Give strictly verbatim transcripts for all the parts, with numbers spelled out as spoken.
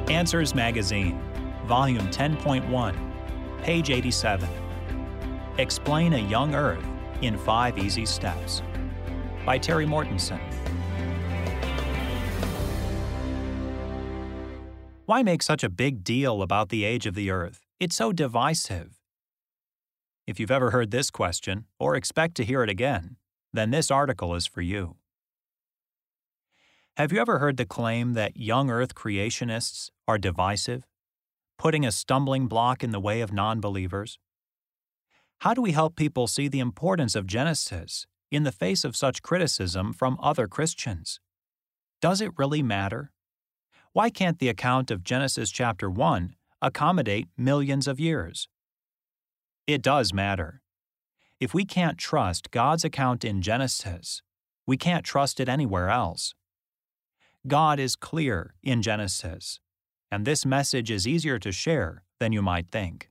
Answers Magazine, Volume ten point one, page eighty-seven. Explain a Young Earth in Five Easy Steps, by Terry Mortensen. Why make such a big deal about the age of the Earth? It's so divisive. If you've ever heard this question, or expect to hear it again, then this article is for you. Have you ever heard the claim that young Earth creationists are divisive, putting a stumbling block in the way of non-believers? How do we help people see the importance of Genesis in the face of such criticism from other Christians? Does it really matter? Why can't the account of Genesis chapter one accommodate millions of years? It does matter. If we can't trust God's account in Genesis, we can't trust it anywhere else. God is clear in Genesis, and this message is easier to share than you might think.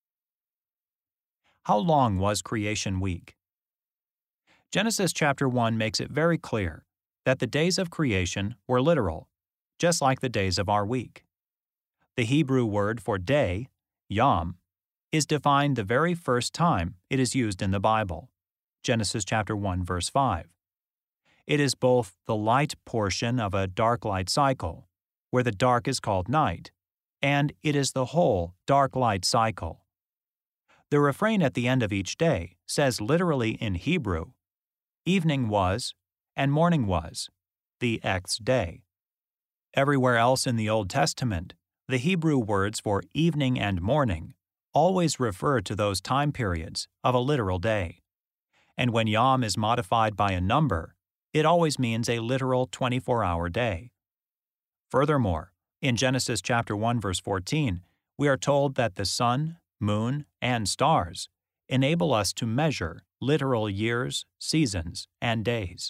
How long was creation week? Genesis chapter one makes it very clear that the days of creation were literal, just like the days of our week. The Hebrew word for day, yom, is defined the very first time it is used in the Bible, Genesis chapter one verse five. It is both the light portion of a dark-light cycle, where the dark is called night, and it is the whole dark-light cycle. The refrain at the end of each day says literally in Hebrew, evening was, and morning was, the X day. Everywhere else in the Old Testament, the Hebrew words for evening and morning always refer to those time periods of a literal day. And when yom is modified by a number, it always means a literal twenty-four hour day. Furthermore, in Genesis chapter one verse fourteen, we are told that the sun, moon, and stars enable us to measure literal years, seasons, and days.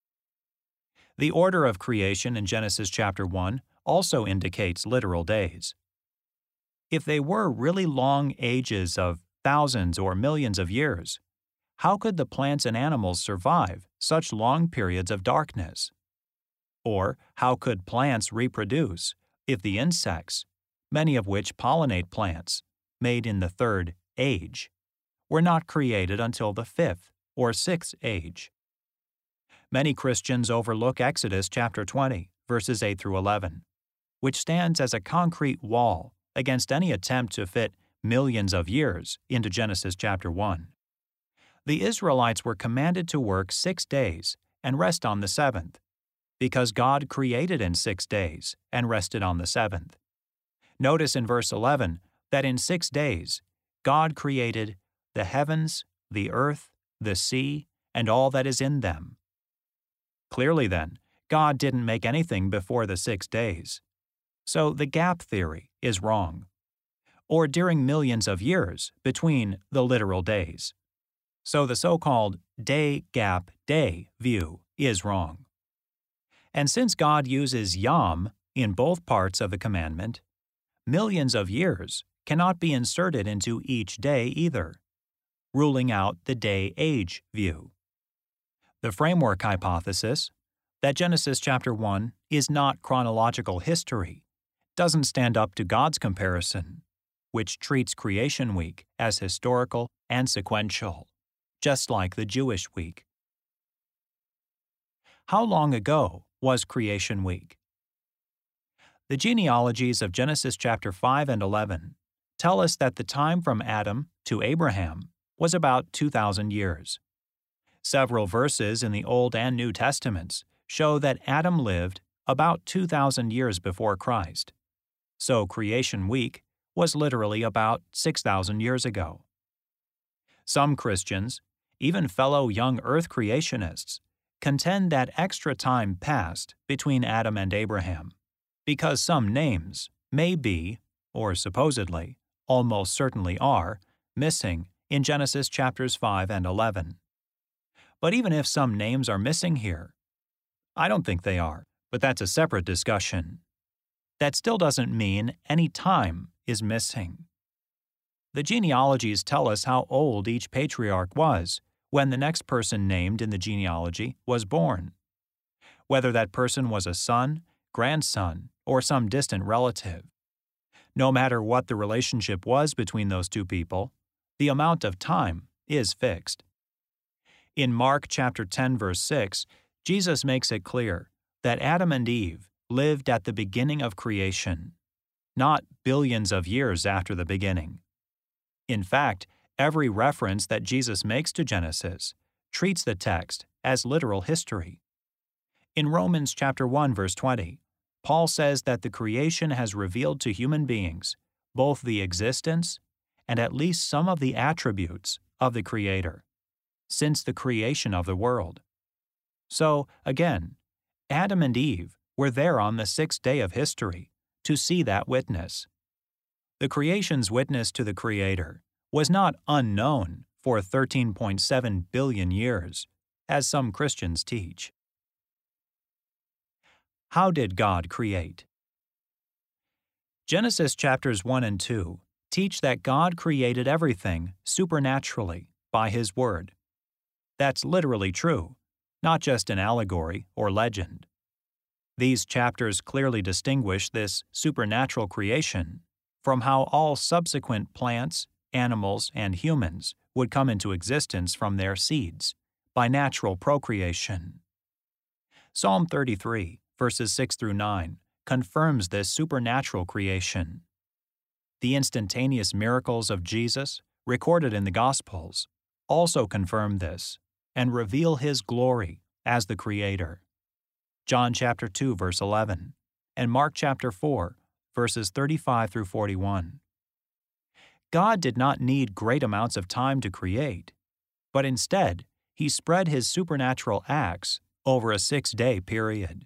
The order of creation in Genesis chapter one also indicates literal days. If they were really long ages of thousands or millions of years, how could the plants and animals survive such long periods of darkness? Or how could plants reproduce if the insects, many of which pollinate plants, made in the third age, were not created until the fifth or sixth age? Many Christians overlook Exodus chapter twenty, verses eight through eleven, which stands as a concrete wall against any attempt to fit millions of years into Genesis chapter one. The Israelites were commanded to work six days and rest on the seventh, because God created in six days and rested on the seventh. Notice in verse eleven that in six days God created the heavens, the earth, the sea, and all that is in them. Clearly then, God didn't make anything before the six days. So the gap theory is wrong, or during millions of years between the literal days. So the so-called day gap day view is wrong. And since God uses yom in both parts of the commandment, millions of years cannot be inserted into each day either, ruling out the day-age view. The framework hypothesis, that Genesis chapter one is not chronological history, doesn't stand up to God's comparison, which treats creation week as historical and sequential, just like the Jewish week. How long ago was creation week? The genealogies of Genesis chapter five and eleven tell us that the time from Adam to Abraham was about two thousand years. Several verses in the Old and New Testaments show that Adam lived about two thousand years before Christ, so creation week was literally about six thousand years ago. Some Christians, even fellow young Earth creationists, contend that extra time passed between Adam and Abraham, because some names may be, or supposedly, almost certainly are, missing in Genesis chapters five and eleven. But even if some names are missing here, I don't think they are, but that's a separate discussion. That still doesn't mean any time is missing. The genealogies tell us how old each patriarch was when the next person named in the genealogy was born. Whether that person was a son, grandson, or some distant relative. No matter what the relationship was between those two people, the amount of time is fixed. In Mark chapter ten verse six, Jesus makes it clear that Adam and Eve lived at the beginning of creation, not billions of years after the beginning. In fact, every reference that Jesus makes to Genesis treats the text as literal history. In Romans chapter one verse twenty, Paul says that the creation has revealed to human beings both the existence and at least some of the attributes of the Creator, since the creation of the world. So, again, Adam and Eve were there on the sixth day of history to see that witness. The creation's witness to the Creator was not unknown for thirteen point seven billion years, as some Christians teach. How did God create? Genesis chapters one and two teach that God created everything supernaturally by His Word. That's literally true, not just an allegory or legend. These chapters clearly distinguish this supernatural creation from how all subsequent plants, animals, and humans would come into existence from their seeds, by natural procreation. Psalm thirty-three, verses six through nine, confirms this supernatural creation. The instantaneous miracles of Jesus, recorded in the Gospels, also confirm this and reveal His glory as the Creator. John chapter two, verse eleven, and Mark chapter four, verses thirty-five through forty-one. God did not need great amounts of time to create, but instead, He spread His supernatural acts over a six-day period.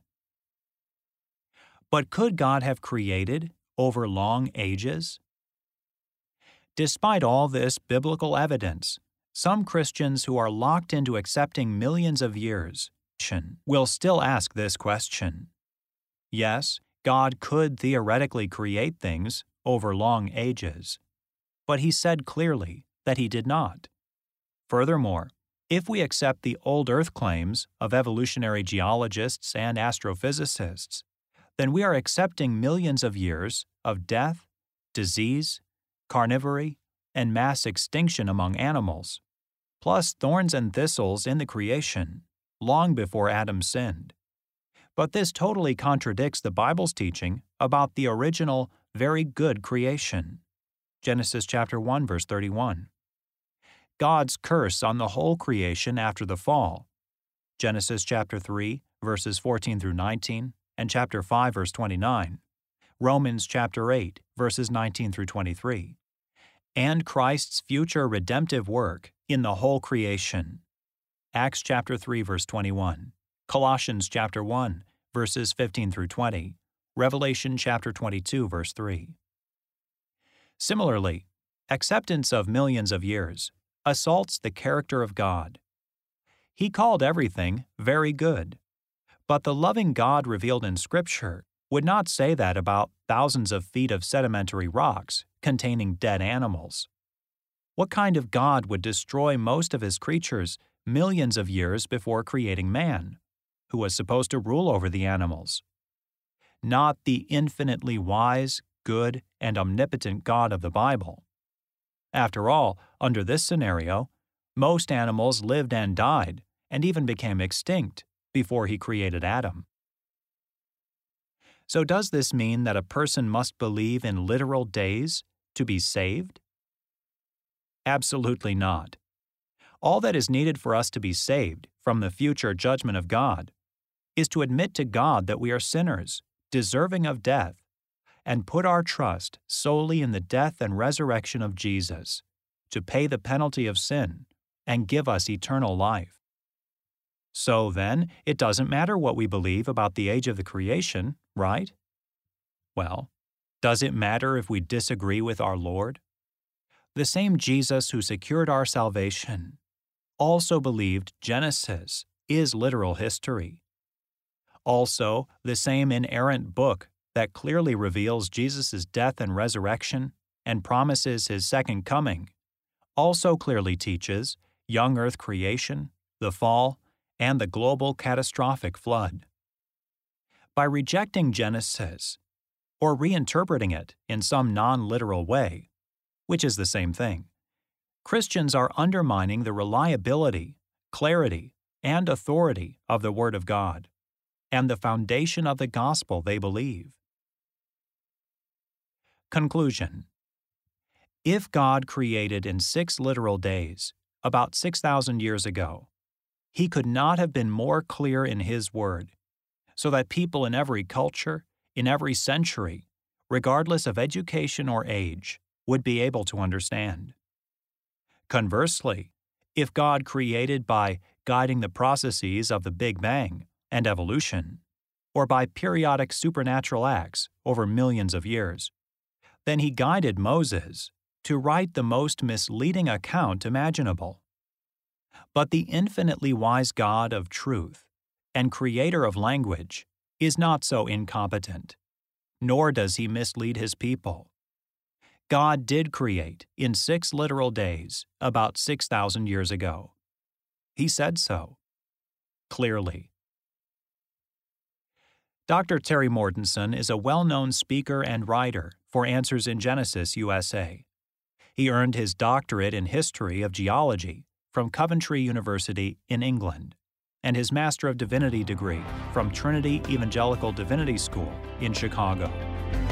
But could God have created over long ages? Despite all this biblical evidence, some Christians who are locked into accepting millions of years will still ask this question. Yes, God could theoretically create things over long ages, but He said clearly that He did not. Furthermore, if we accept the old Earth claims of evolutionary geologists and astrophysicists, then we are accepting millions of years of death, disease, carnivory, and mass extinction among animals, plus thorns and thistles in the creation, long before Adam sinned. But this totally contradicts the Bible's teaching about the original, very good creation. Genesis chapter one, verse thirty-one. God's curse on the whole creation after the fall. Genesis chapter three, verses fourteen through nineteen, and chapter five, verse twenty-nine. Romans chapter eight, verses nineteen through twenty-three. And Christ's future redemptive work in the whole creation. Acts chapter three, verse twenty-one. Colossians chapter one, verses fifteen through twenty. Revelation chapter twenty-two, verse three. Similarly, acceptance of millions of years assaults the character of God. He called everything very good, but the loving God revealed in Scripture would not say that about thousands of feet of sedimentary rocks containing dead animals. What kind of God would destroy most of His creatures millions of years before creating man, who was supposed to rule over the animals? Not the infinitely wise, good, and omnipotent God of the Bible. After all, under this scenario, most animals lived and died, and even became extinct, before He created Adam. So does this mean that a person must believe in literal days to be saved? Absolutely not. All that is needed for us to be saved from the future judgment of God is to admit to God that we are sinners, deserving of death, and put our trust solely in the death and resurrection of Jesus to pay the penalty of sin and give us eternal life. So then, it doesn't matter what we believe about the age of the creation, right? Well, does it matter if we disagree with our Lord? The same Jesus who secured our salvation also believed Genesis is literal history. Also, the same inerrant book that clearly reveals Jesus' death and resurrection and promises His second coming also clearly teaches young earth creation, the fall, and the global catastrophic flood. By rejecting Genesis, or reinterpreting it in some non-literal way, which is the same thing, Christians are undermining the reliability, clarity, and authority of the Word of God, and the foundation of the gospel they believe. Conclusion. If God created in six literal days, about six thousand years ago, He could not have been more clear in His Word, so that people in every culture, in every century, regardless of education or age, would be able to understand. Conversely, if God created by guiding the processes of the Big Bang and evolution, or by periodic supernatural acts over millions of years, then He guided Moses to write the most misleading account imaginable. But the infinitely wise God of truth and creator of language is not so incompetent, nor does He mislead His people. God did create in six literal days about six thousand years ago. He said so, clearly. Doctor Terry Mortensen is a well-known speaker and writer for Answers in Genesis U S A. He earned his doctorate in history of geology from Coventry University in England and his Master of Divinity degree from Trinity Evangelical Divinity School in Chicago.